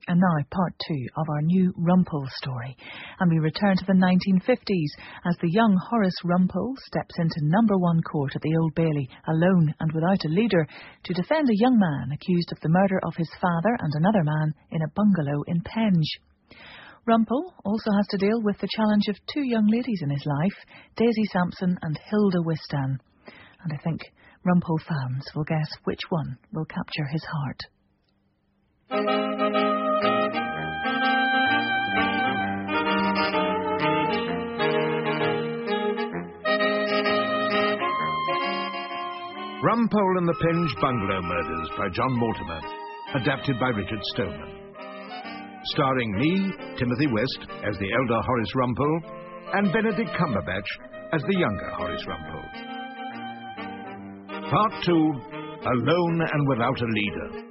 And now, part 2 of our new Rumpole story. And we return to the 1950s as the young Horace Rumpole steps into number 1 court at the Old Bailey, alone and without a leader, to defend a young man accused of the murder of his father and another man in a bungalow in Penge. Rumpole also has to deal with the challenge of 2 young ladies in his life, Daisy Sampson and Hilda Whiston. And I think Rumpole fans will guess which one will capture his heart. Rumpole and the Penge Bungalow Murders by John Mortimer, adapted by Richard Stoneman. Starring me, Timothy West, as the elder Horace Rumpole, and Benedict Cumberbatch as the younger Horace Rumpole. Part 2, Alone and Without a Leader.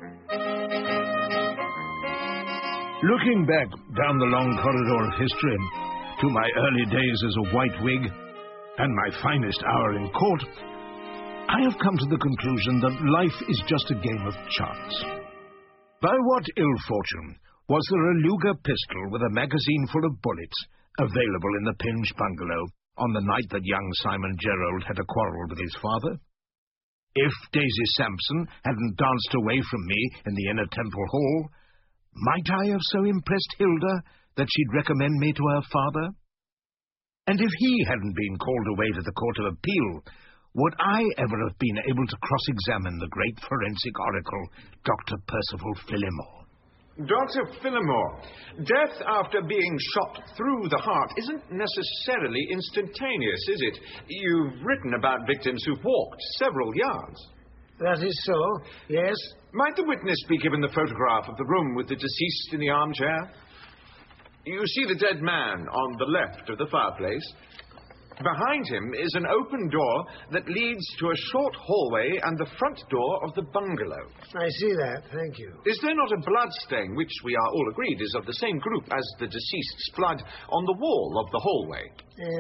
Looking back down the long corridor of history to my early days as a white wig and my finest hour in court, I have come to the conclusion that life is just a game of chance. By what ill fortune was there a Luger pistol with a magazine full of bullets available in the Penge Bungalow on the night that young Simon Gerald had a quarrel with his father? If Daisy Sampson hadn't danced away from me in the Inner Temple Hall, might I have so impressed Hilda that she'd recommend me to her father? And if he hadn't been called away to the Court of Appeal, would I ever have been able to cross-examine the great forensic oracle, Dr. Percival Fillimore? Dr. Fillimore, death after being shot through the heart isn't necessarily instantaneous, is it? You've written about victims who've walked several yards. That is so, yes. Might the witness be given the photograph of the room with the deceased in the armchair? You see the dead man on the left of the fireplace. Behind him is an open door that leads to a short hallway and the front door of the bungalow. I see that, thank you. Is there not a blood stain, which we are all agreed is of the same group as the deceased's blood, on the wall of the hallway?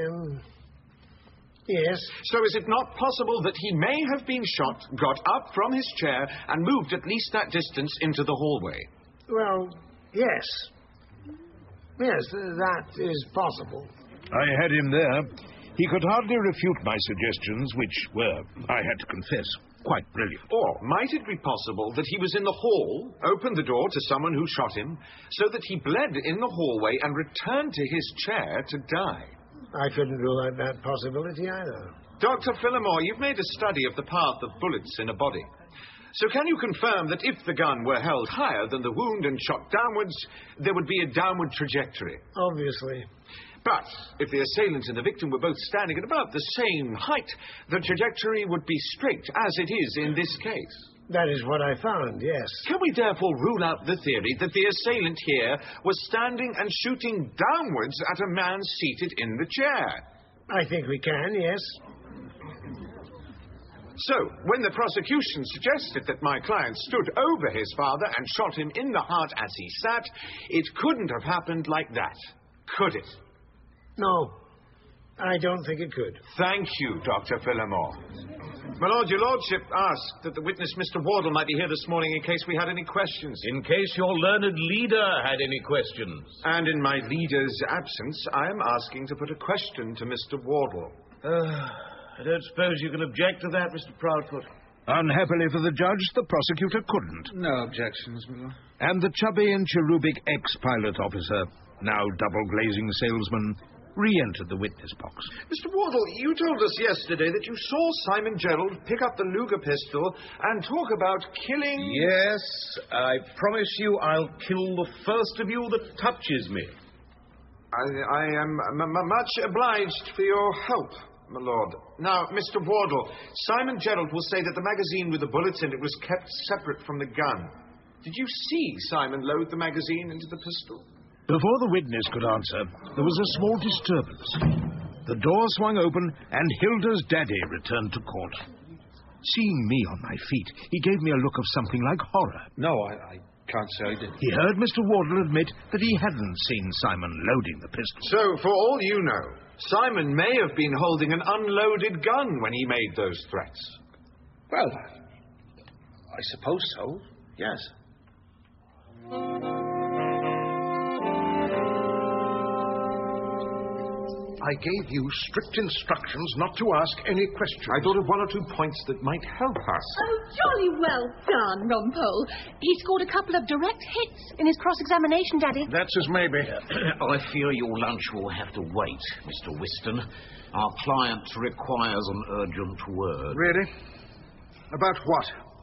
Yes. So is it not possible that he may have been shot, got up from his chair, and moved at least that distance into the hallway? Well, yes. Yes, that is possible. I had him there. He could hardly refute my suggestions, which were, I had to confess, quite brilliant. Or might it be possible that he was in the hall, opened the door to someone who shot him, so that he bled in the hallway and returned to his chair to die? I couldn't rule out that possibility either. Dr. Fillimore, you've made a study of the path of bullets in a body. So can you confirm that if the gun were held higher than the wound and shot downwards, there would be a downward trajectory? Obviously. But if the assailant and the victim were both standing at about the same height, the trajectory would be straight, as it is in this case. That is what I found, yes. Can we therefore rule out the theory that the assailant here was standing and shooting downwards at a man seated in the chair? I think we can, yes. So, when the prosecution suggested that my client stood over his father and shot him in the heart as he sat, it couldn't have happened like that, could it? No, I don't think it could. Thank you, Dr. Fillimore. My lord, your lordship asked that the witness, Mr. Wardle, might be here this morning in case we had any questions. In case your learned leader had any questions. And in my leader's absence, I am asking to put a question to Mr. Wardle. I don't suppose you can object to that, Mr. Proudfoot. Unhappily for the judge, the prosecutor couldn't. No objections, my lord. And the chubby and cherubic ex-pilot officer, now double-glazing salesman, re-entered the witness box. Mr. Wardle, you told us yesterday that you saw Simon Gerald pick up the Luger pistol and talk about killing... Yes, I promise you I'll kill the first of you that touches me. I am much obliged for your help, my lord. Now, Mr. Wardle, Simon Gerald will say that the magazine with the bullets in it was kept separate from the gun. Did you see Simon load the magazine into the pistol? Before the witness could answer, there was a small disturbance. The door swung open, and Hilda's daddy returned to court. Seeing me on my feet, he gave me a look of something like horror. No, I can't say I did. He heard Mr. Wardle admit that he hadn't seen Simon loading the pistol. So, for all you know, Simon may have been holding an unloaded gun when he made those threats. Well, I suppose so, yes. I gave you strict instructions not to ask any questions. I thought of one or two points that might help us. Oh, jolly well done, Rumpole. He scored a couple of direct hits in his cross-examination, Daddy. That's as maybe. I fear your lunch will have to wait, Mr. Whiston. Our client requires an urgent word. Really? About what?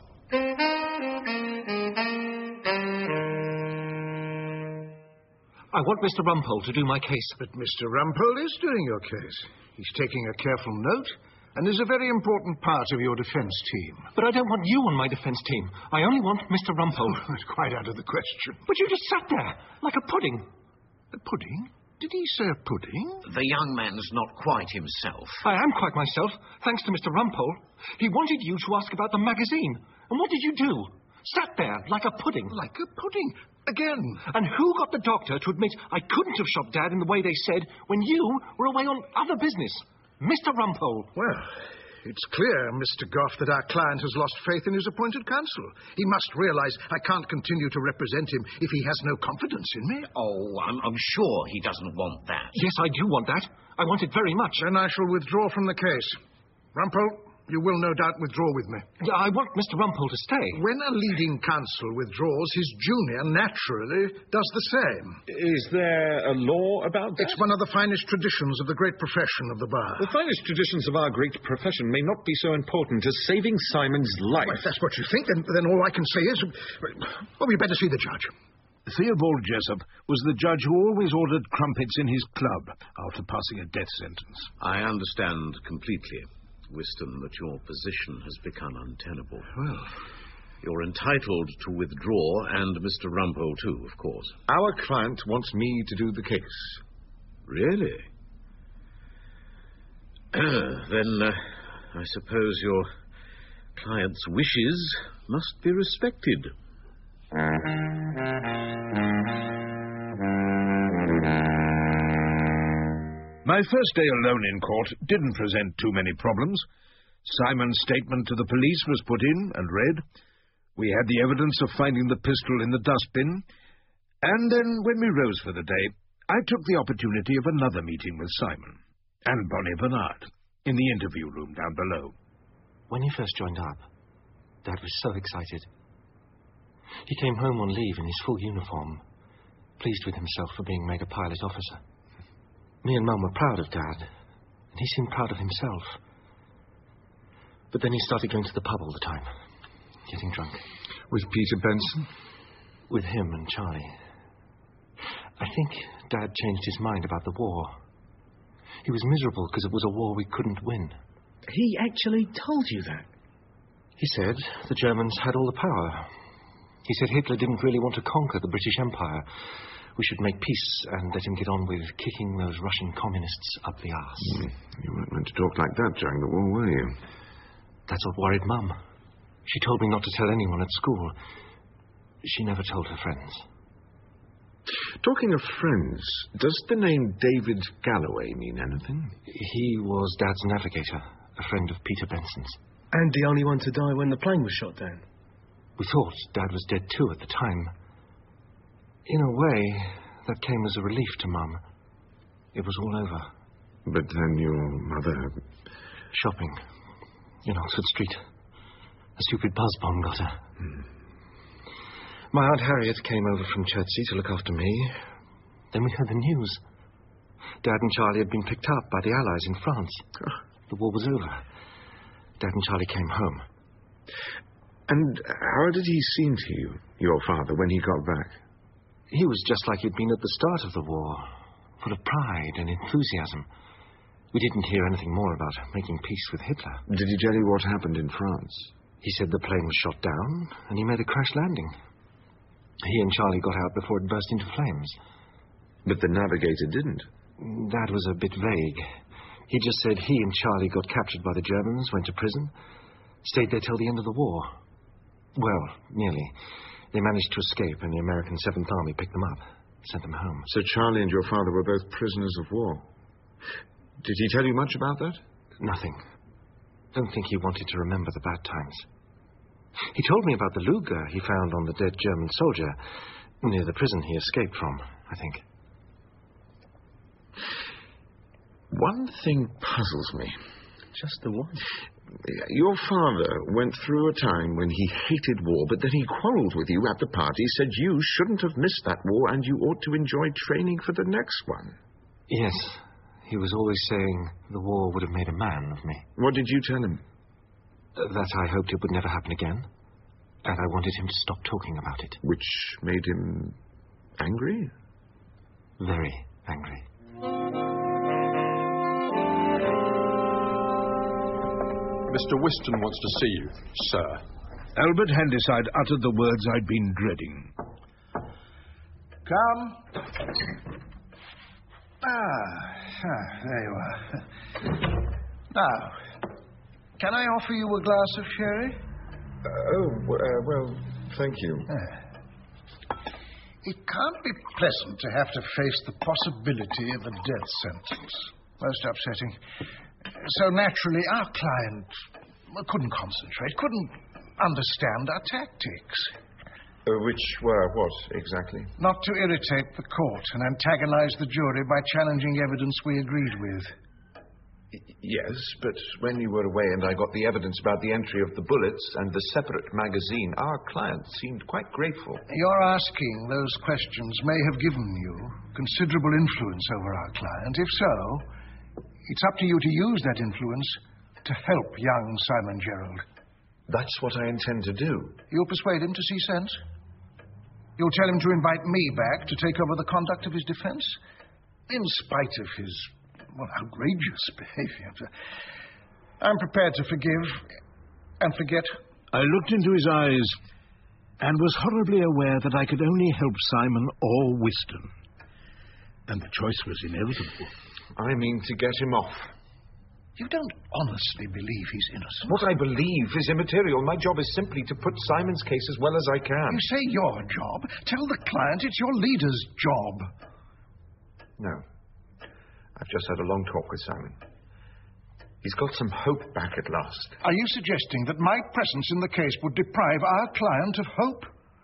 I want Mr. Rumpole to do my case. But Mr. Rumpole is doing your case. He's taking a careful note and is a very important part of your defense team. But I don't want you on my defense team. I only want Mr. Rumpole. Oh, that's quite out of the question. But you just sat there, like a pudding. A pudding? Did he say a pudding? The young man's not quite himself. I am quite myself, thanks to Mr. Rumpole. He wanted you to ask about the magazine. And what did you do? Sat there, like a pudding. Like a pudding? Again. And who got the doctor to admit I couldn't have shot Dad in the way they said when you were away on other business? Mr. Rumpole. Well, it's clear, Mr. Goff, that our client has lost faith in his appointed counsel. He must realize I can't continue to represent him if he has no confidence in me. Oh, I'm sure he doesn't want that. Yes, I do want that. I want it very much. Then I shall withdraw from the case. Rumpole, you will no doubt withdraw with me. I want Mr. Rumpole to stay. When a leading counsel withdraws, his junior naturally does the same. Is there a law about that? It's one of the finest traditions of the great profession of the bar. The finest traditions of our great profession may not be so important as saving Simon's life. Well, if that's what you think, then all I can say is... Well, we'd better see the judge. Theobald Jessup was the judge who always ordered crumpets in his club after passing a death sentence. I understand completely, Whiston, that your position has become untenable. Well, you're entitled to withdraw, and Mr. Rumpole, too, of course. Our client wants me to do the case. Really? Then I suppose your client's wishes must be respected. My first day alone in court didn't present too many problems. Simon's statement to the police was put in and read. We had the evidence of finding the pistol in the dustbin. And then, when we rose for the day, I took the opportunity of another meeting with Simon and Bonnie Bernard in the interview room down below. When he first joined up, Dad was so excited. He came home on leave in his full uniform, pleased with himself for being made a pilot officer. Me and Mum were proud of Dad, and he seemed proud of himself. But then he started going to the pub all the time, getting drunk. With Peter Benson? With him and Charlie. I think Dad changed his mind about the war. He was miserable because it was a war we couldn't win. He actually told you that? He said the Germans had all the power. He said Hitler didn't really want to conquer the British Empire. We should make peace and let him get on with kicking those Russian communists up the arse. You weren't meant to talk like that during the war, were you? That's what worried Mum. She told me not to tell anyone at school. She never told her friends. Talking of friends, does the name David Galloway mean anything? He was Dad's navigator, a friend of Peter Benson's. And the only one to die when the plane was shot down. We thought Dad was dead too at the time. In a way, that came as a relief to Mum. It was all over. But then your mother... Shopping. In Oxford Street. A stupid buzz bomb got her. My Aunt Harriet came over from Chertsey to look after me. Then we heard the news. Dad and Charlie had been picked up by the Allies in France. The war was over. Dad and Charlie came home. And how did he seem to you, your father, when he got back? He was just like he'd been at the start of the war, full of pride and enthusiasm. We didn't hear anything more about making peace with Hitler. Did he tell you what happened in France? He said the plane was shot down, and he made a crash landing. He and Charlie got out before it burst into flames. But the navigator didn't. That was a bit vague. He just said he and Charlie got captured by the Germans, went to prison, stayed there till the end of the war. Well, nearly. They managed to escape, and the American 7th Army picked them up, sent them home. So Charlie and your father were both prisoners of war. Did he tell you much about that? Nothing. Don't think he wanted to remember the bad times. He told me about the Luger he found on the dead German soldier, near the prison he escaped from, I think. One thing puzzles me. Just the one. Your father went through a time when he hated war, but then he quarrelled with you at the party, said you shouldn't have missed that war and you ought to enjoy training for the next one. Yes. He was always saying the war would have made a man of me. What did you tell him? That I hoped it would never happen again. And I wanted him to stop talking about it. Which made him angry? Very angry. Mr. Whiston wants to see you, sir. Albert Handyside uttered the words I'd been dreading. Come. There you are. Now, can I offer you a glass of sherry? Well, thank you. It can't be pleasant to have to face the possibility of a death sentence. Most upsetting. So naturally, our client couldn't concentrate, couldn't understand our tactics. Which were what, exactly? Not to irritate the court and antagonize the jury by challenging evidence we agreed with. Yes, but when you were away and I got the evidence about the entry of the bullets and the separate magazine, our client seemed quite grateful. Your asking those questions may have given you considerable influence over our client. If so, it's up to you to use that influence to help young Simon Gerald. That's what I intend to do. You'll persuade him to see sense? You'll tell him to invite me back to take over the conduct of his defense? In spite of his, outrageous behavior. I'm prepared to forgive and forget. I looked into his eyes and was horribly aware that I could only help Simon or Whiston. And the choice was inevitable. I mean to get him off. You don't honestly believe he's innocent. What I believe is immaterial. My job is simply to put Simon's case as well as I can. You say your job. Tell the client it's your leader's job. No. I've just had a long talk with Simon. He's got some hope back at last. Are you suggesting that my presence in the case would deprive our client of hope?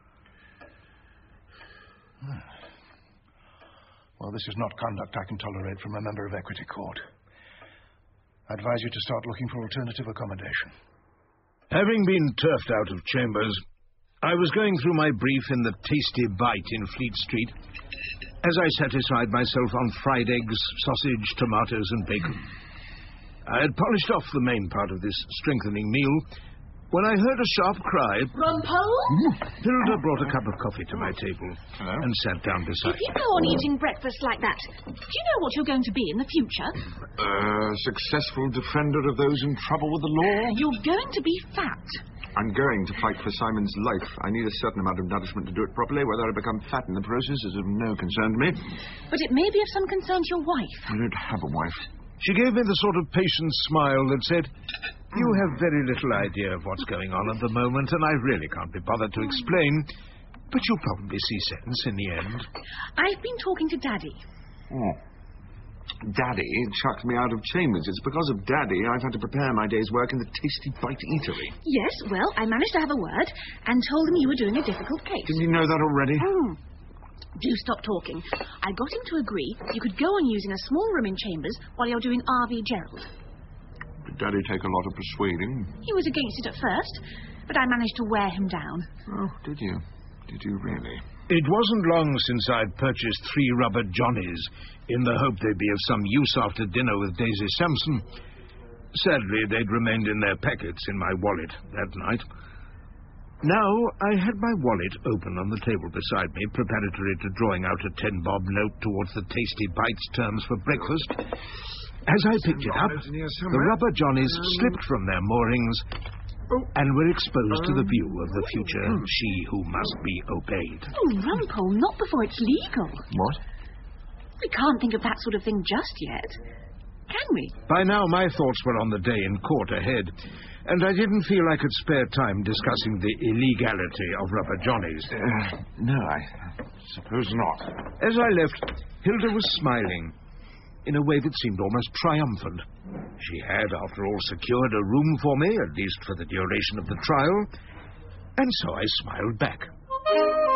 Well, this is not conduct I can tolerate from a member of Equity Court. I advise you to start looking for alternative accommodation. Having been turfed out of chambers, I was going through my brief in the Tasty Bite in Fleet Street as I satisfied myself on fried eggs, sausage, tomatoes, and bacon. I had polished off the main part of this strengthening meal when I heard a sharp cry. Rumpole? Hilda brought a cup of coffee to my table and sat down beside me. If you go on eating breakfast like that, do you know what you're going to be in the future? Successful defender of those in trouble with the law? You're going to be fat. I'm going to fight for Simon's life. I need a certain amount of nourishment to do it properly. Whether I become fat in the process is of no concern to me. But it may be of some concern to your wife. I don't have a wife. She gave me the sort of patient smile that said, "You have very little idea of what's going on at the moment, and I really can't be bothered to explain, but you'll probably see sense in the end." I've been talking to Daddy. Oh. Daddy chucked me out of chambers. It's because of Daddy I've had to prepare my day's work in the Tasty Bite eatery. Yes, well, I managed to have a word and told him you were doing a difficult case. Didn't you know that already? Do stop talking. I got him to agree you could go on using a small room in chambers while you're doing R.V. Gerald. Did Daddy take a lot of persuading? He was against it at first, but I managed to wear him down. Oh, did you? Did you really? It wasn't long since I'd purchased 3 rubber Johnnies in the hope they'd be of some use after dinner with Daisy Sampson. Sadly, they'd remained in their packets in my wallet that night. Now, I had my wallet open on the table beside me, preparatory to drawing out a 10-bob note towards the Tasty Bites terms for breakfast. As I picked it up, the rubber Johnnies slipped from their moorings and were exposed to the view of the future she who must be obeyed. Oh, Rumpole, not before it's legal. What? We can't think of that sort of thing just yet. Can we? By now, my thoughts were on the day in court ahead, and I didn't feel I could spare time discussing the illegality of rubber Johnnies. No, I suppose not. As I left, Hilda was smiling in a way that seemed almost triumphant. She had, after all, secured a room for me, at least for the duration of the trial, and so I smiled back.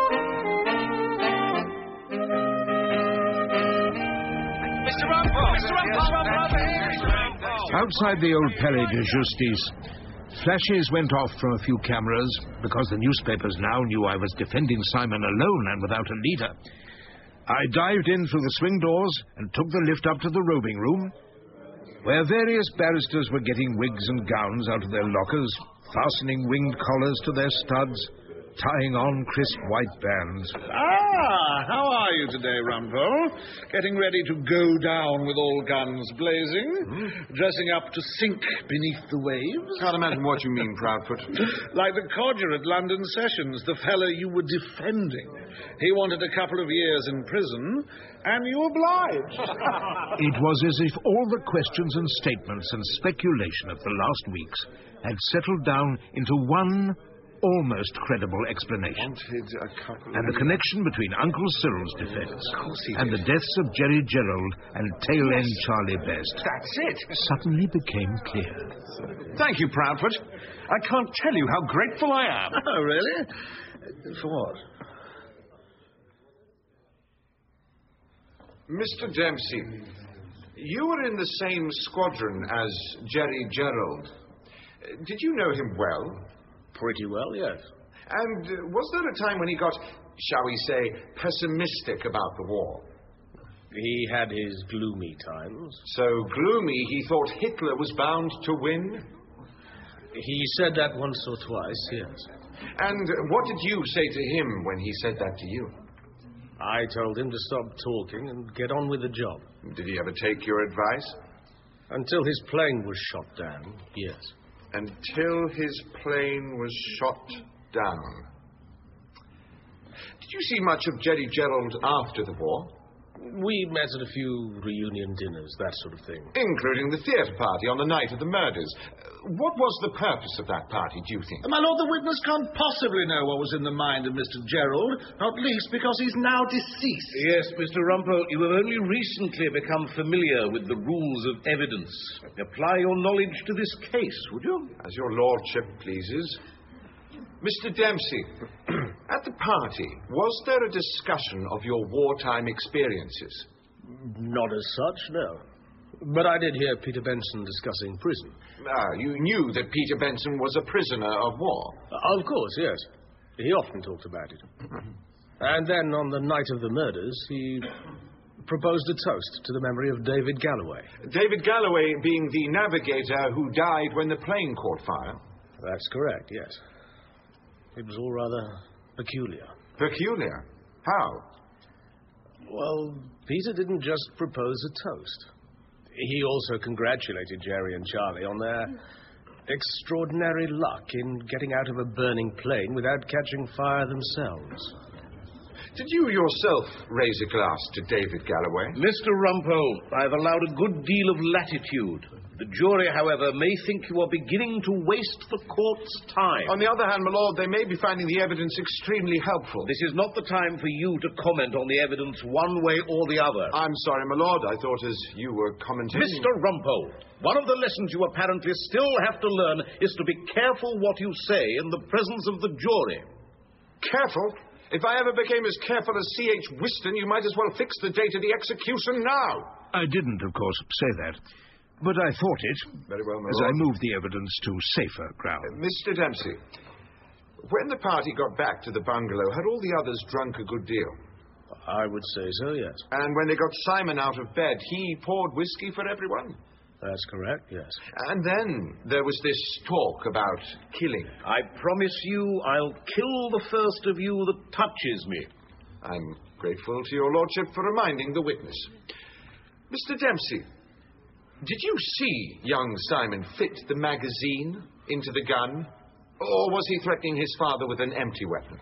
Mr. Rumpole! Mr. Outside the old Palais de Justice, flashes went off from a few cameras because the newspapers now knew I was defending Simon alone and without a leader. I dived in through the swing doors and took the lift up to the robing room, where various barristers were getting wigs and gowns out of their lockers, fastening winged collars to their studs, tying on crisp white bands. How are you today, Rumpole? Getting ready to go down with all guns blazing? Dressing up to sink beneath the waves? Can't imagine what you mean, Proudfoot. Like the codger at London Sessions, the fellow you were defending. He wanted a couple of years in prison, and you obliged. It was as if all the questions and statements and speculation of the last weeks had settled down into one almost credible explanation. And the connection between Uncle Cyril's defense and the deaths of Jerry Gerald and tail-end Charlie Best That's it. suddenly became clear. Thank you, Proudfoot. I can't tell you how grateful I am. Oh, really? For what? Mr. Dempsey, you were in the same squadron as Jerry Gerald. Did you know him well? Pretty well, yes. And was there a time when he got, shall we say, pessimistic about the war? He had his gloomy times. So gloomy he thought Hitler was bound to win? He said that once or twice, yes. And what did you say to him when he said that to you? I told him to stop talking and get on with the job. Did he ever take your advice? Until his plane was shot down, yes. Until his plane was shot down. Did you see much of Jerry Gerald after the war? We met at a few reunion dinners, that sort of thing. Including the theatre party on the night of the murders. What was the purpose of that party, do you think? My lord, the witness can't possibly know what was in the mind of Mr. Gerald, not least because he's now deceased. Yes, Mr. Rumpole, you have only recently become familiar with the rules of evidence. Apply your knowledge to this case, would you? As your lordship pleases. Mr. Dempsey, at the party, was there a discussion of your wartime experiences? Not as such, no. But I did hear Peter Benson discussing prison. You knew that Peter Benson was a prisoner of war? Of course, yes. He often talked about it. And then, on the night of the murders, he proposed a toast to the memory of David Galloway. David Galloway being the navigator who died when the plane caught fire? That's correct, yes. It was all rather peculiar. Peculiar? How? Well, Peter didn't just propose a toast. He also congratulated Jerry and Charlie on their extraordinary luck in getting out of a burning plane without catching fire themselves. Did you yourself raise a glass to David Galloway? Mr. Rumpole, I have allowed a good deal of latitude. The jury, however, may think you are beginning to waste the court's time. On the other hand, my lord, they may be finding the evidence extremely helpful. This is not the time for you to comment on the evidence one way or the other. I'm sorry, my lord. I thought as you were commenting... Mr. Rumpole, one of the lessons you apparently still have to learn is to be careful what you say in the presence of the jury. Careful? If I ever became as careful as C.H. Whiston, you might as well fix the date of the execution now. I didn't, of course, say that. But I thought it, very well, my as lord. I moved the evidence to safer ground. Mr. Dempsey, when the party got back to the bungalow, had all the others drunk a good deal? I would say so, yes. And when they got Simon out of bed, he poured whiskey for everyone? That's correct, yes. And then there was this talk about killing. I promise you I'll kill the first of you that touches me. I'm grateful to your lordship for reminding the witness. Mr. Dempsey, did you see young Simon fit the magazine into the gun? Or was he threatening his father with an empty weapon?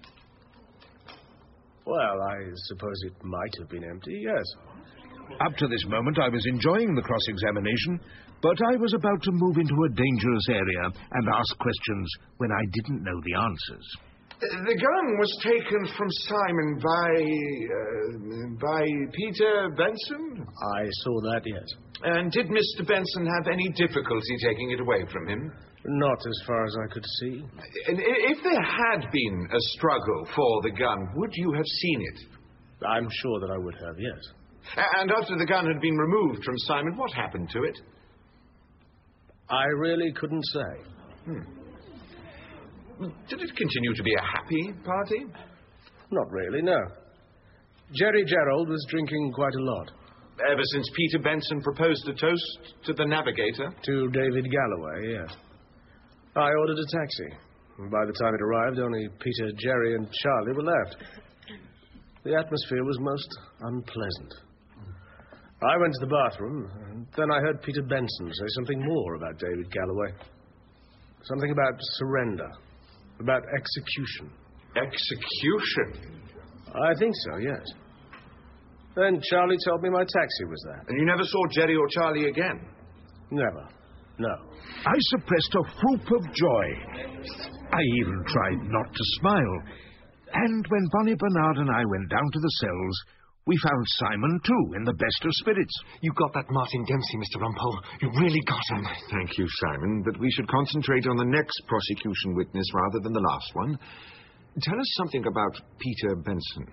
Well, I suppose it might have been empty, yes. Up to this moment, I was enjoying the cross-examination, but I was about to move into a dangerous area and ask questions when I didn't know the answers. The gun was taken from Simon by Peter Benson? I saw that, yes. And did Mr. Benson have any difficulty taking it away from him? Not as far as I could see. And if there had been a struggle for the gun, would you have seen it? I'm sure that I would have, yes. And after the gun had been removed from Simon, what happened to it? I really couldn't say. Did it continue to be a happy party? Not really, no. Jerry Gerald was drinking quite a lot. Ever since Peter Benson proposed a toast to the Navigator? To David Galloway, yes. I ordered a taxi. By the time it arrived, only Peter, Jerry, and Charlie were left. The atmosphere was most unpleasant. I went to the bathroom, and then I heard Peter Benson say something more about David Galloway. Something about surrender. About execution. Execution? I think so, yes. Then Charlie told me my taxi was there. And you never saw Jerry or Charlie again? Never. No. I suppressed a whoop of joy. I even tried not to smile. And when Bonnie Bernard and I went down to the cells, we found Simon, too, in the best of spirits. You got that Martin Dempsey, Mr. Rumpole. You really got him. Thank you, Simon, but we should concentrate on the next prosecution witness rather than the last one. Tell us something about Peter Benson.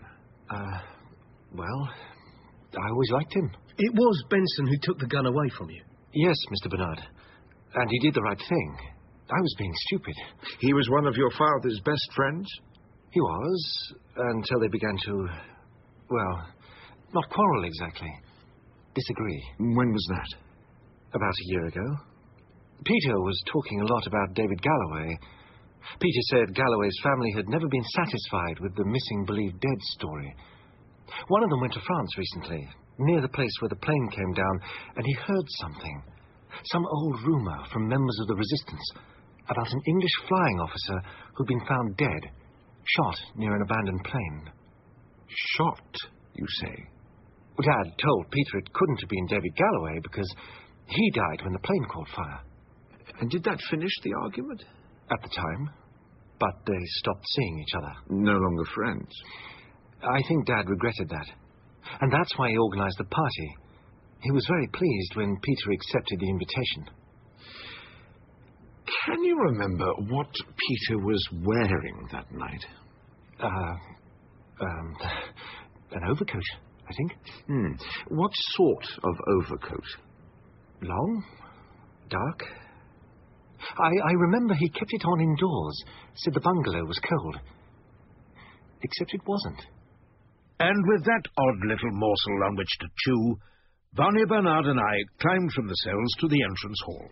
Well, I always liked him. It was Benson who took the gun away from you? Yes, Mr. Bernard. And he did the right thing. I was being stupid. He was one of your father's best friends? He was, until they began to, well, not quarrel exactly. Disagree. When was that? About a year ago. Peter was talking a lot about David Galloway. Peter said Galloway's family had never been satisfied with the missing believed dead story. One of them went to France recently, near the place where the plane came down, and he heard something. Some old rumor from members of the resistance about an English flying officer who'd been found dead, shot near an abandoned plane. Shot, you say? Dad told Peter it couldn't have been David Galloway because he died when the plane caught fire. And did that finish the argument? At the time. But they stopped seeing each other. No longer friends? I think Dad regretted that. And that's why he organized the party. He was very pleased when Peter accepted the invitation. Can you remember what Peter was wearing that night? An overcoat, I think. What sort of overcoat? Long? Dark? I remember he kept it on indoors, said the bungalow was cold. Except it wasn't. And with that odd little morsel on which to chew, Bonnie Bernard and I climbed from the cells to the entrance hall.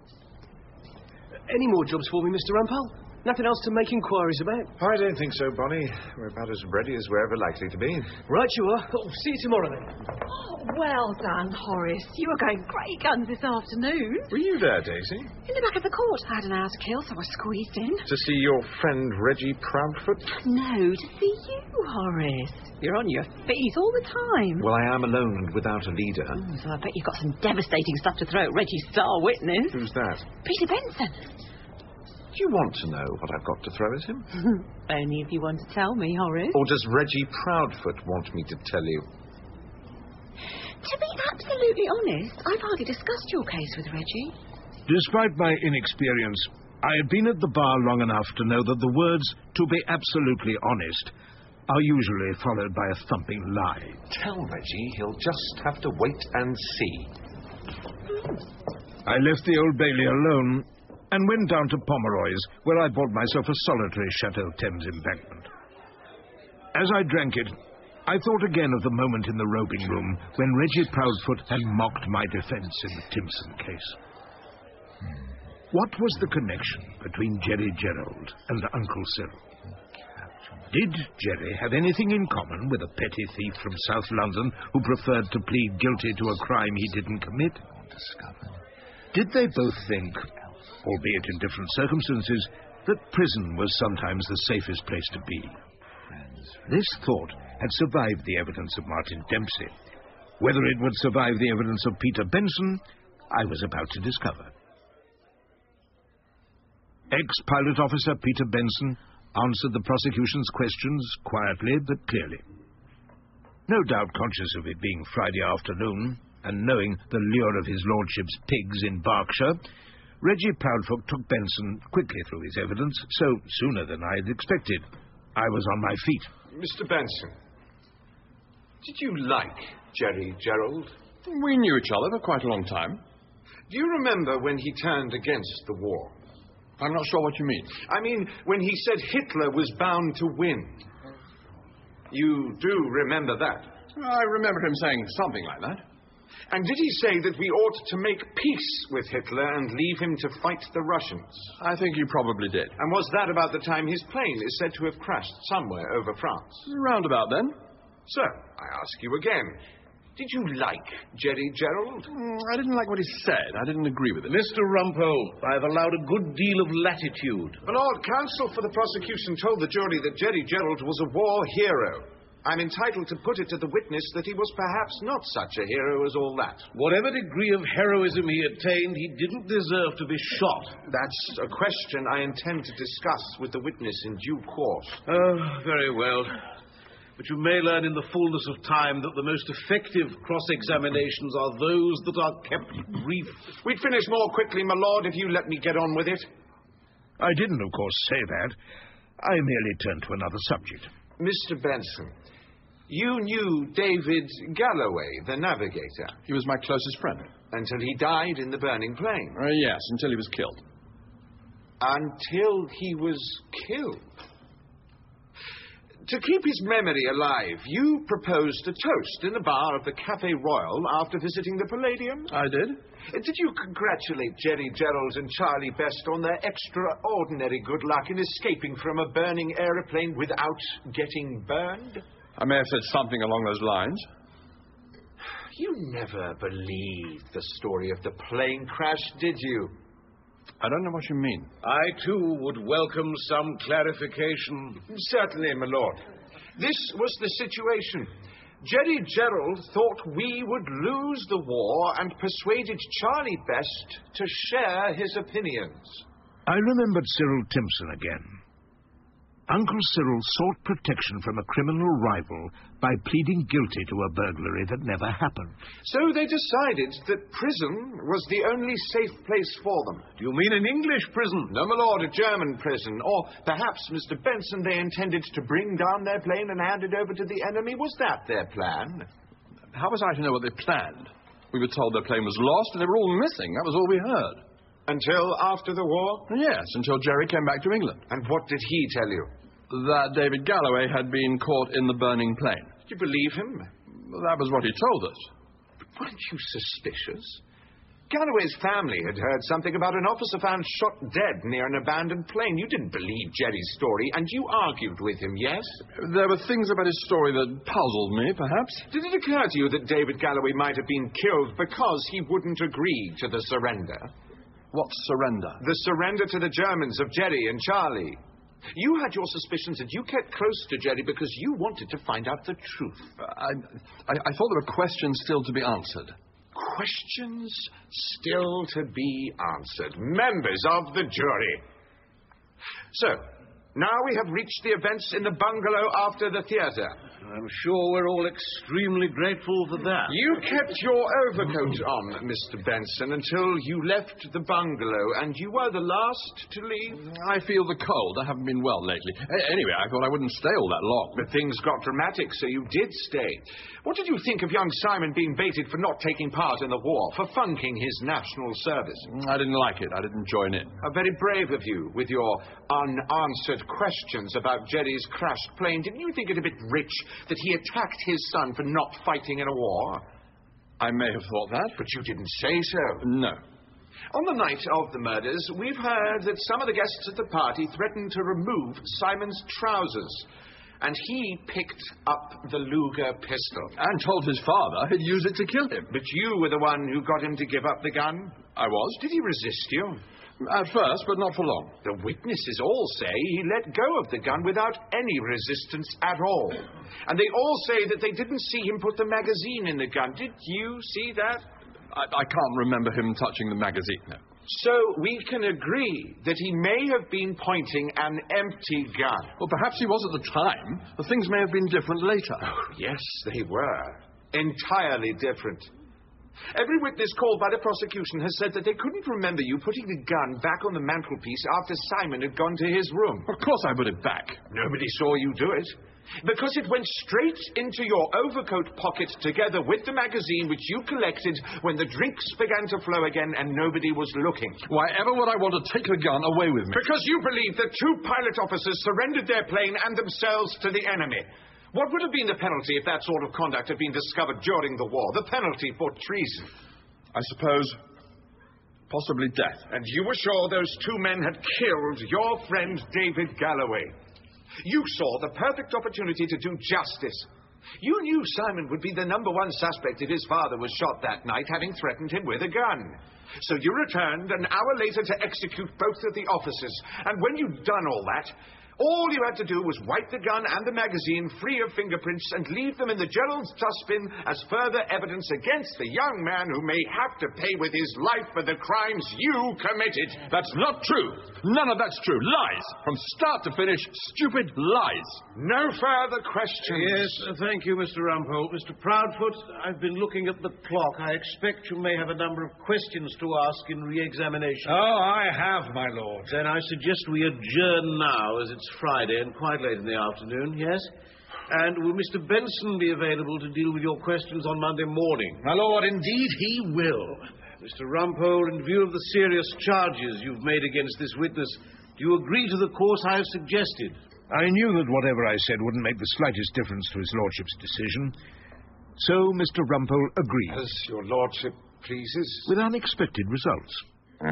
Any more jobs for me, Mr. Rumpole? Nothing else to make inquiries about? I don't think so, Bonnie. We're about as ready as we're ever likely to be. Right you are. See you tomorrow, then. Oh, well done, Horace. You were going great guns this afternoon. Were you there, Daisy? In the back of the court. I had an hour to kill, so I squeezed in. To see your friend Reggie Proudfoot? No, to see you, Horace. You're on your feet all the time. Well, I am alone and without a leader. So I bet you've got some devastating stuff to throw at Reggie's star witness. Who's that? Peter Benson. Do you want to know what I've got to throw at him? Only if you want to tell me, Horace. Or does Reggie Proudfoot want me to tell you? To be absolutely honest, I've hardly discussed your case with Reggie. Despite my inexperience, I had been at the bar long enough to know that the words, "to be absolutely honest," are usually followed by a thumping lie. Tell Reggie he'll just have to wait and see. I left the Old Bailey alone and went down to Pomeroy's, where I bought myself a solitary Chateau Thames embankment. As I drank it, I thought again of the moment in the roping room when Reggie Proudfoot had mocked my defense in the Timpson case. What was the connection between Jerry Gerald and Uncle Cyril? Did Jerry have anything in common with a petty thief from South London who preferred to plead guilty to a crime he didn't commit? Did they both think, albeit in different circumstances, that prison was sometimes the safest place to be? This thought had survived the evidence of Martin Dempsey. Whether it would survive the evidence of Peter Benson, I was about to discover. Ex-pilot officer Peter Benson answered the prosecution's questions quietly but clearly. No doubt conscious of it being Friday afternoon, and knowing the lure of his lordship's pigs in Berkshire, Reggie Proudfoot took Benson quickly through his evidence, so sooner than I had expected. I was on my feet. Mr. Benson, Did you like Jerry Gerald? We knew each other for quite a long time. Do you remember when he turned against the war? I'm not sure what you mean. I mean, when he said Hitler was bound to win. You do remember that? I remember him saying something like that. And did he say that we ought to make peace with Hitler and leave him to fight the Russians? I think you probably did. And was that about the time his plane is said to have crashed somewhere over France? Round about then. So, I ask you again, did you like Jerry Gerald? I didn't like what he said. I didn't agree with it. Mr. Rumpole, I've allowed a good deal of latitude. My Lord, counsel for the prosecution told the jury that Jerry Gerald was a war hero. I'm entitled to put it to the witness that he was perhaps not such a hero as all that. Whatever degree of heroism he attained, he didn't deserve to be shot. That's a question I intend to discuss with the witness in due course. Oh, very well. But you may learn in the fullness of time that the most effective cross-examinations are those that are kept brief. We'd finish more quickly, my lord, if you let me get on with it. I didn't, of course, say that. I merely turned to another subject. Mr. Benson, you knew David Galloway, the navigator. He was my closest friend. Until he died in the burning plane? Yes, until he was killed. Until he was killed? To keep his memory alive, you proposed a toast in the bar of the Café Royal after visiting the Palladium? I did. Did you congratulate Jerry Gerald and Charlie Best on their extraordinary good luck in escaping from a burning aeroplane without getting burned? I may have said something along those lines. You never believed the story of the plane crash, did you? I don't know what you mean. I, too, would welcome some clarification. Certainly, my lord. This was the situation. Jerry Gerald thought we would lose the war and persuaded Charlie Best to share his opinions. I remembered Cyril Timpson again. Uncle Cyril sought protection from a criminal rival by pleading guilty to a burglary that never happened. So they decided that prison was the only safe place for them. Do you mean an English prison? No, my lord, a German prison. Or perhaps, Mr. Benson, they intended to bring down their plane and hand it over to the enemy. Was that their plan? How was I to know what they planned? We were told their plane was lost and they were all missing. That was all we heard. Until after the war? Yes, until Jerry came back to England. And what did he tell you? That David Galloway had been caught in the burning plane. Did you believe him? That was what he told us. But weren't you suspicious? Galloway's family had heard something about an officer found shot dead near an abandoned plane. You didn't believe Jerry's story, and you argued with him, yes? There were things about his story that puzzled me, perhaps. Did it occur to you that David Galloway might have been killed because he wouldn't agree to the surrender? What surrender? The surrender to the Germans of Jerry and Charlie. You had your suspicions and you kept close to Jerry because you wanted to find out the truth. I thought there were questions still to be answered. Questions still to be answered. Members of the jury. So, now we have reached the events in the bungalow after the theatre. I'm sure we're all extremely grateful for that. You kept your overcoat on, Mr. Benson, until you left the bungalow, and you were the last to leave. I feel the cold. I haven't been well lately. Anyway, I thought I wouldn't stay all that long. But things got dramatic, so you did stay. What did you think of young Simon being baited for not taking part in the war, for funking his national service? I didn't like it. I didn't join in. Very brave of you, with your unanswered questions about Jerry's crashed plane. Didn't you think it a bit rich that he attacked his son for not fighting in a war? I may have thought that. But you didn't say so. No. On the night of the murders, we've heard that some of the guests at the party threatened to remove Simon's trousers. And he picked up the Luger pistol. And told his father he'd use it to kill him. But you were the one who got him to give up the gun? I was. Did he resist you? At first, but not for long. The witnesses all say he let go of the gun without any resistance at all. And they all say that they didn't see him put the magazine in the gun. Did you see that? I can't remember him touching the magazine, no. So we can agree that he may have been pointing an empty gun. Well, perhaps he was at the time. The things may have been different later. Oh, yes, they were. Entirely different. Every witness called by the prosecution has said that they couldn't remember you putting the gun back on the mantelpiece after Simon had gone to his room. Of course I put it back. Nobody saw you do it. Because it went straight into your overcoat pocket together with the magazine which you collected when the drinks began to flow again and nobody was looking. Why ever would I want to take the gun away with me? Because you believe that 2 pilot officers surrendered their plane and themselves to the enemy. What would have been the penalty if that sort of conduct had been discovered during the war? The penalty for treason. I suppose possibly death. And you were sure those 2 men had killed your friend David Galloway. You saw the perfect opportunity to do justice. You knew Simon would be the #1 suspect if his father was shot that night, having threatened him with a gun. So you returned an hour later to execute both of the officers. And when you'd done all that, all you had to do was wipe the gun and the magazine free of fingerprints and leave them in the Gerald's dustbin as further evidence against the young man who may have to pay with his life for the crimes you committed. That's not true. None of that's true. Lies. From start to finish, stupid lies. No further questions. Yes, thank you, Mr. Rumpole. Mr. Proudfoot, I've been looking at the clock. I expect you may have a number of questions to ask in re-examination. Oh, I have, my lord. Then I suggest we adjourn now, as it's Friday and quite late in the afternoon, yes? And will Mr. Benson be available to deal with your questions on Monday morning? My lord, indeed he will. Mr. Rumpole, in view of the serious charges you've made against this witness, do you agree to the course I have suggested? I knew that whatever I said wouldn't make the slightest difference to his lordship's decision. So Mr. Rumpole agreed. As your lordship pleases. With unexpected results.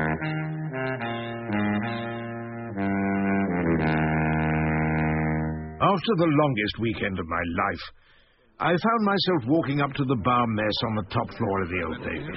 After the longest weekend of my life, I found myself walking up to the bar mess on the top floor of the Old Bailey.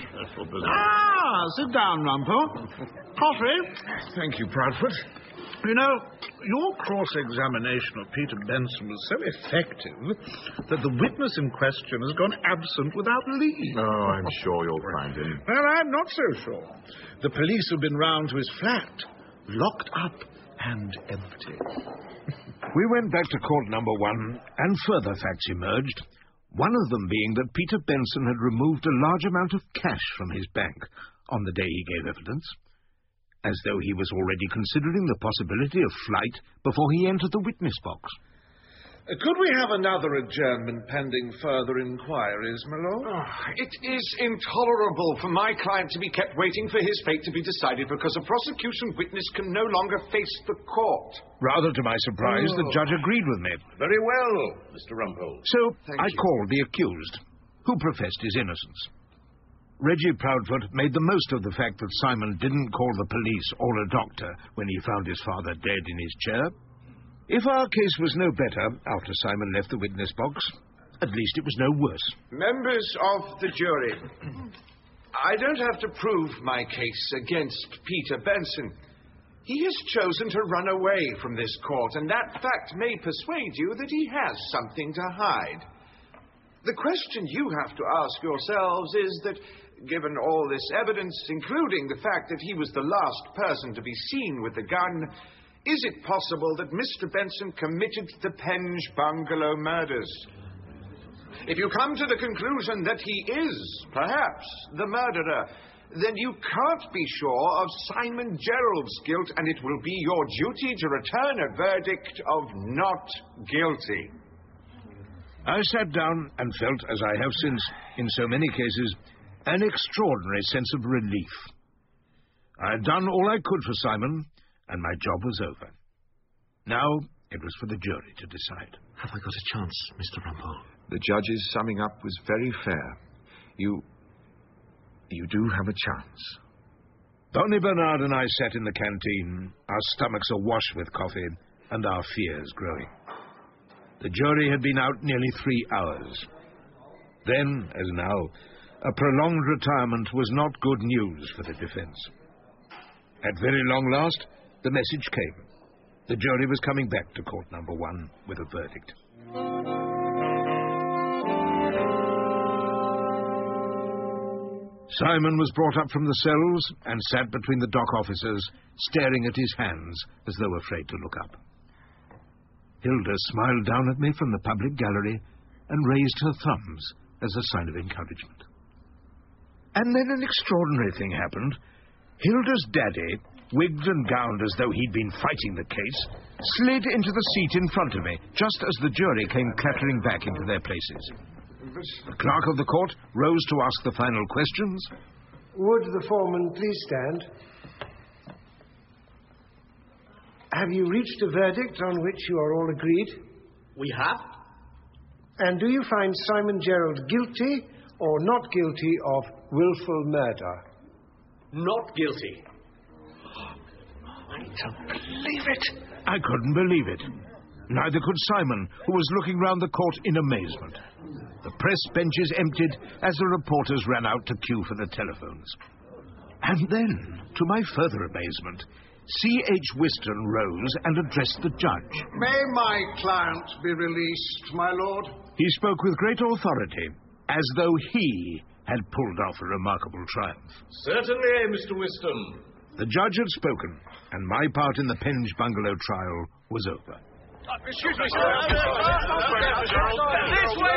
Sit down, Rumpole. Coffee? Thank you, Proudfoot. You know, your cross-examination of Peter Benson was so effective that the witness in question has gone absent without leave. Oh, I'm sure you'll find him. Well, I'm not so sure. The police have been round to his flat, locked up and empty. We went back to court #1, and further facts emerged, one of them being that Peter Benson had removed a large amount of cash from his bank on the day he gave evidence, as though he was already considering the possibility of flight before he entered the witness box. Could we have another adjournment pending further inquiries, my lord? It is intolerable for my client to be kept waiting for his fate to be decided because a prosecution witness can no longer face the court. Rather to my surprise, the judge agreed with me. Very well, Mr. Rumpole. So I called the accused, who professed his innocence. Reggie Proudfoot made the most of the fact that Simon didn't call the police or a doctor when he found his father dead in his chair. If our case was no better after Simon left the witness box, at least it was no worse. Members of the jury, I don't have to prove my case against Peter Benson. He has chosen to run away from this court, and that fact may persuade you that he has something to hide. The question you have to ask yourselves is that, given all this evidence, including the fact that he was the last person to be seen with the gun, is it possible that Mr. Benson committed the Penge Bungalow murders? If you come to the conclusion that he is, perhaps, the murderer, then you can't be sure of Simon Gerald's guilt, and it will be your duty to return a verdict of not guilty. I sat down and felt, as I have since, in so many cases, an extraordinary sense of relief. I had done all I could for Simon, and my job was over. Now it was for the jury to decide. Have I got a chance, Mr. Rumpole? The judge's summing up was very fair. You do have a chance. Donny Bernard and I sat in the canteen, our stomachs awash with coffee, and our fears growing. The jury had been out nearly 3 hours. Then, as now, a prolonged retirement was not good news for the defense. At very long last, the message came. The jury was coming back to court #1 with a verdict. Simon was brought up from the cells and sat between the dock officers, staring at his hands as though afraid to look up. Hilda smiled down at me from the public gallery and raised her thumbs as a sign of encouragement. And then an extraordinary thing happened. Hilda's daddy, wigged and gowned as though he'd been fighting the case, slid into the seat in front of me, just as the jury came clattering back into their places. The clerk of the court rose to ask the final questions. Would the foreman please stand? Have you reached a verdict on which you are all agreed? We have. And do you find Simon Gerald guilty or not guilty of willful murder? Not guilty. I don't believe it. I couldn't believe it. Neither could Simon, who was looking round the court in amazement. The press benches emptied as the reporters ran out to queue for the telephones. And then, to my further amazement, C.H. Whiston rose and addressed the judge. May my client be released, my lord? He spoke with great authority, as though he had pulled off a remarkable triumph. Certainly, Mr. Whiston. The judge had spoken, and my part in the Penge Bungalow trial was over. Excuse me, sir. This way,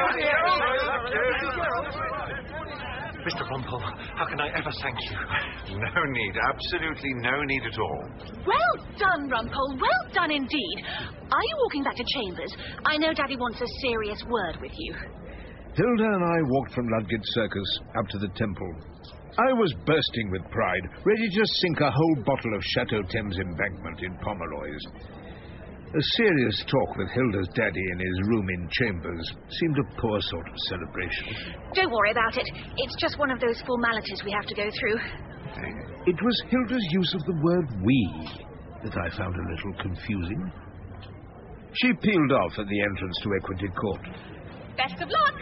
Mr. Rumpole, how can I ever thank you? No need, absolutely no need at all. Well done, Rumpole, well done indeed. Are you walking back to Chambers? I know Daddy wants a serious word with you. Hilda and I walked from Ludgate Circus up to the temple. I was bursting with pride, ready to sink a whole bottle of Chateau Thames Embankment in Pomeroy's. A serious talk with Hilda's daddy in his room in Chambers seemed a poor sort of celebration. Don't worry about it. It's just one of those formalities we have to go through. It was Hilda's use of the word we that I found a little confusing. She peeled off at the entrance to Equity Court. Best of luck.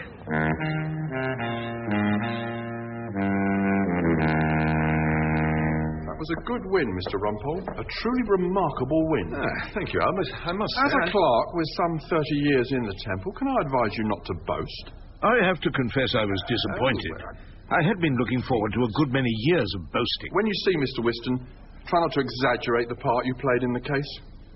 That was a good win, Mr. Rumpole. A truly remarkable win. Thank you. I must As say, a clerk with some 30 years in the temple, can I advise you not to boast? I have to confess I was disappointed. I had been looking forward to a good many years of boasting. When you see Mr. Whiston, try not to exaggerate the part you played in the case.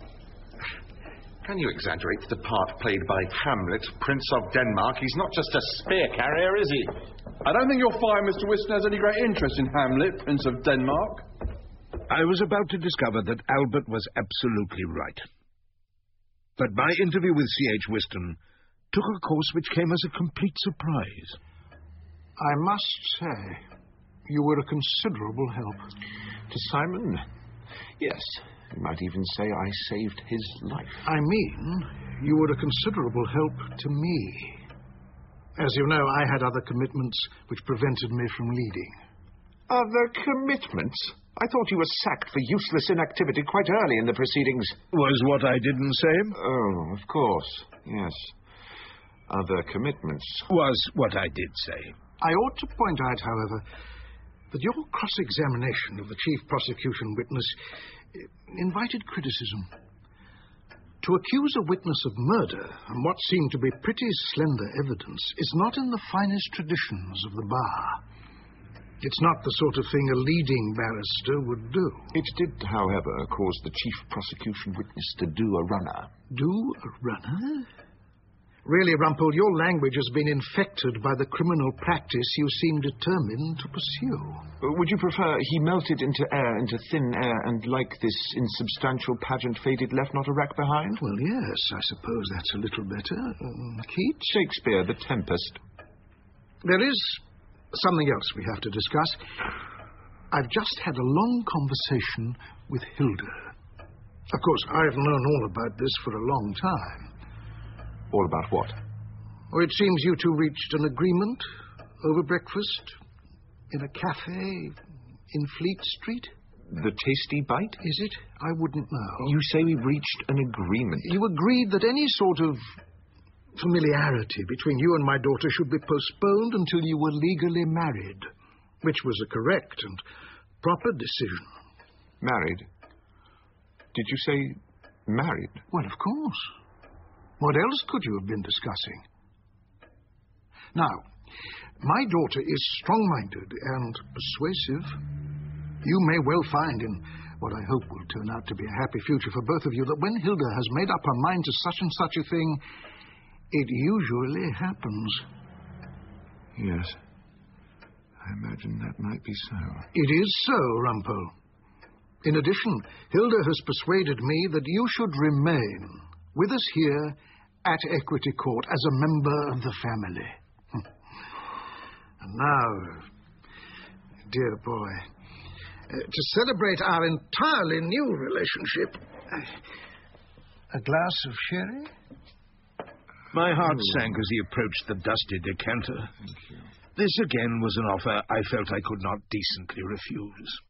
Can you exaggerate the part played by Hamlet, Prince of Denmark? He's not just a spear carrier, is he? I don't think you'll find Mr. Whiston has any great interest in Hamlet, Prince of Denmark. I was about to discover that Albert was absolutely right. But my interview with C.H. Whiston took a course which came as a complete surprise. I must say, you were a considerable help. To Simon? Yes. You might even say I saved his life. I mean, you were a considerable help to me. As you know, I had other commitments which prevented me from leading. Other commitments? I thought you were sacked for useless inactivity quite early in the proceedings. Was what I didn't say? Oh, of course. Yes. Other commitments. Was what I did say. I ought to point out, however, that your cross-examination of the chief prosecution witness invited criticism. To accuse a witness of murder on what seemed to be pretty slender evidence is not in the finest traditions of the bar. It's not the sort of thing a leading barrister would do. It did, however, cause the chief prosecution witness to do a runner. Do a runner? Really, Rumpole, your language has been infected by the criminal practice you seem determined to pursue. Would you prefer he melted into air, into thin air, and like this insubstantial pageant faded, left not a rack behind? Well, yes, I suppose that's a little better. Keats? Shakespeare, The Tempest. There is something else we have to discuss. I've just had a long conversation with Hilda. Of course, I've known all about this for a long time. All about what? Oh, it seems you two reached an agreement over breakfast in a cafe in Fleet Street. The Tasty Bite? Is it? I wouldn't know. You say we reached an agreement. You agreed that any sort of familiarity between you and my daughter should be postponed until you were legally married, which was a correct and proper decision. Married? Did you say married? Well, of course. What else could you have been discussing? Now, my daughter is strong-minded and persuasive. You may well find in what I hope will turn out to be a happy future for both of you that when Hilda has made up her mind to such and such a thing, it usually happens. Yes. I imagine that might be so. It is so, Rumpole. In addition, Hilda has persuaded me that you should remain with us here at Equity Court as a member of the family. And now, dear boy, to celebrate our entirely new relationship, a glass of sherry? My heart sank as he approached the dusty decanter. This again was an offer I felt I could not decently refuse.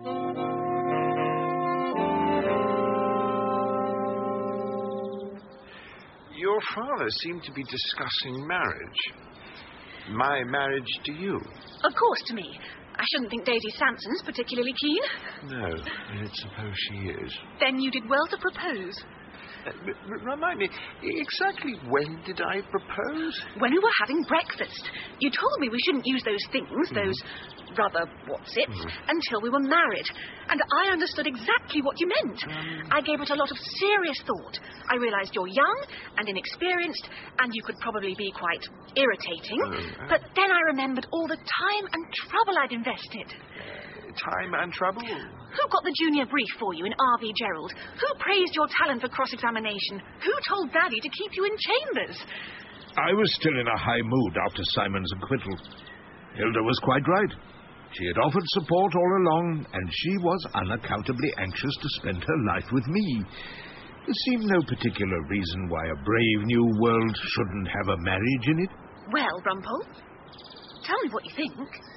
Your father seemed to be discussing marriage. My marriage to you. Of course, to me. I shouldn't think Daisy Sanson's particularly keen. No, I suppose she is. Then you did well to propose. Remind me, exactly when did I propose? When we were having breakfast. You told me we shouldn't use those things, those rather what's-its, until we were married. And I understood exactly what you meant. I gave it a lot of serious thought. I realized you're young and inexperienced, and you could probably be quite irritating. But then I remembered all the time and trouble I'd invested. Time and trouble? Who got the junior brief for you in R.V. Gerald? Who praised your talent for cross-examination? Who told Daddy to keep you in chambers? I was still in a high mood after Simon's acquittal. Hilda was quite right. She had offered support all along, and she was unaccountably anxious to spend her life with me. There seemed no particular reason why a brave new world shouldn't have a marriage in it. Well, Rumpole, tell me what you think.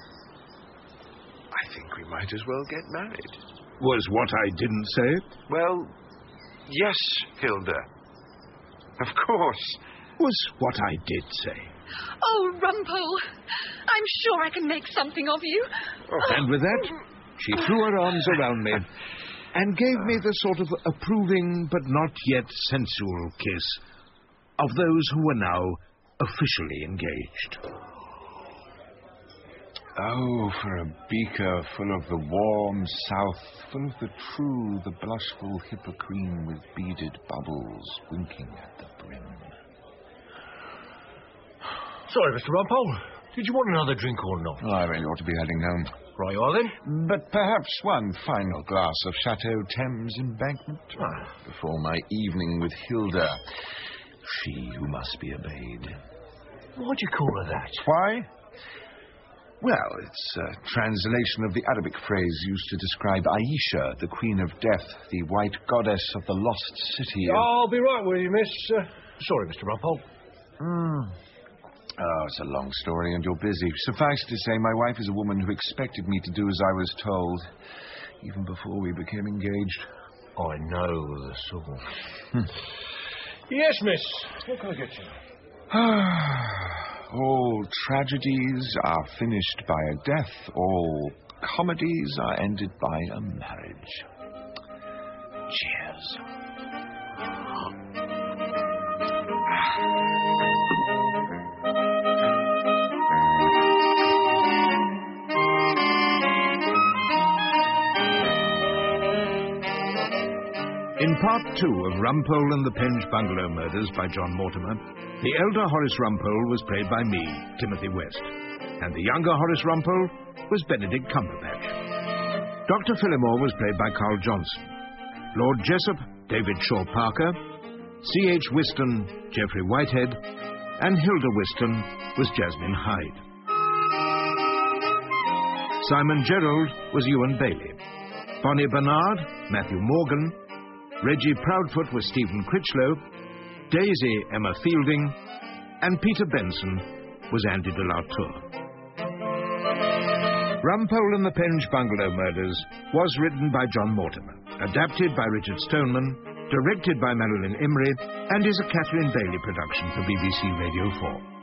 I think we might as well get married. Was what I didn't say? Well, yes, Hilda. Of course. Was what I did say. Oh, Rumpole, I'm sure I can make something of you. And with that, she threw her arms around me and gave me the sort of approving but not yet sensual kiss of those who were now officially engaged. Oh, for a beaker full of the warm south, full of the true, the blushful hippocrene with beaded bubbles winking at the brim. Sorry, Mr. Rumpole. Did you want another drink or not? Oh, I really ought to be heading home. Right you are, then. But perhaps one final glass of Chateau Thames Embankment before my evening with Hilda, she who must be obeyed. Why'd you call her that? Why? Well, it's a translation of the Arabic phrase used to describe Aisha, the Queen of Death, the white goddess of the lost city. I'll be right with you, miss. Sorry, Mr. Rumpole. Oh, it's a long story and you're busy. Suffice to say, my wife is a woman who expected me to do as I was told, even before we became engaged. I know the sort. Yes, miss. What can I get you? All tragedies are finished by a death. All comedies are ended by a marriage. Cheers. In Part 2 of Rumpole and the Penge Bungalow Murders by John Mortimer, the elder Horace Rumpole was played by me, Timothy West, and the younger Horace Rumpole was Benedict Cumberbatch. Dr. Phillimore was played by Carl Johnson, Lord Jessup, David Shaw Parker, C.H. Whiston, Geoffrey Whitehead, and Hilda Whiston was Jasmine Hyde. Simon Gerald was Ewan Bailey, Bonnie Bernard, Matthew Morgan, Reggie Proudfoot was Stephen Critchlow, Daisy Emma Fielding, and Peter Benson was Andy de la Tour. Rumpole and the Penge Bungalow Murders was written by John Mortimer, adapted by Richard Stoneman, directed by Marilyn Imrie, and is a Catherine Bailey production for BBC Radio 4.